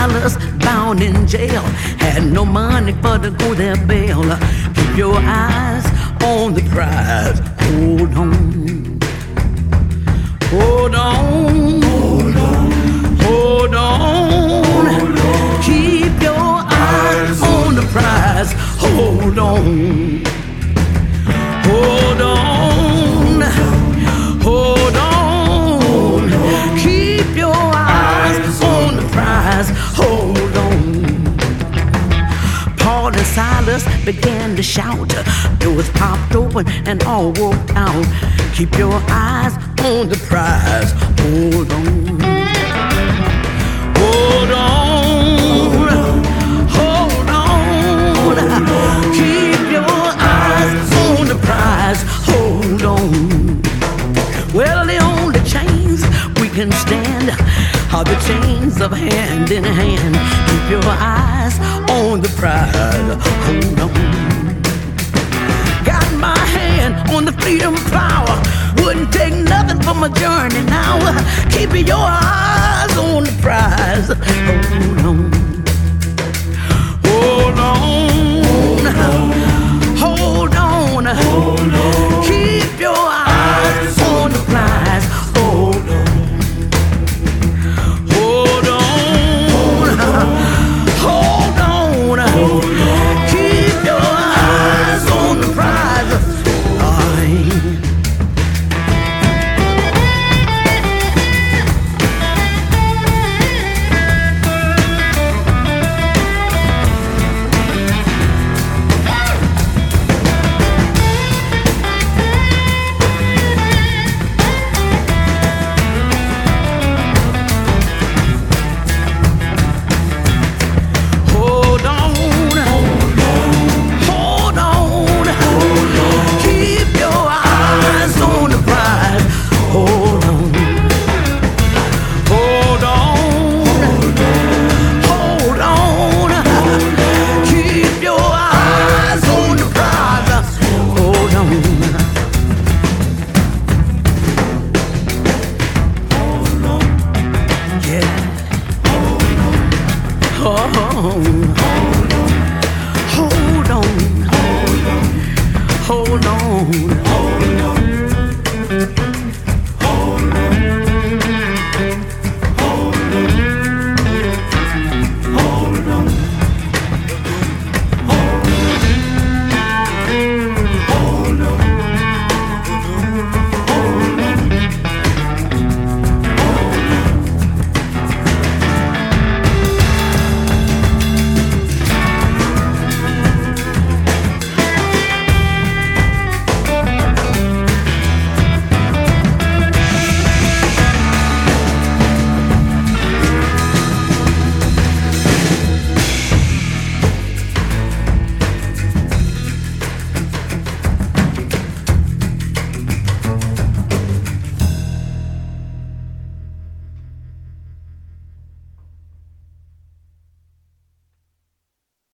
Silas bound in jail, had no money for to go their bail. Keep your eyes on the prize. Hold on. Hold on. Hold on. Hold on. Keep your eyes on the prize. Hold on. Hold on. Hold on. Keep your eyes on the prize. Hold on. Paul and Silas began to shout. Doors popped open and all walked out. Keep your eyes on the prize. Hold on. Hold on. Hold on. Keep your eyes on the prize. Hold on. Well, the only chains we can stand are the chains of hand in hand. Keep your eyes on the prize. Hold on. Got my hand on the freedom power. Wouldn't take nothing for my journey now. Keep your eyes on the prize. Hold on. Hold on. Hold on. Hold on. Keep your eyes on the prize. Hold on. Hold on. Hold on. Hold on. Keep your eyes on the prize. Oh.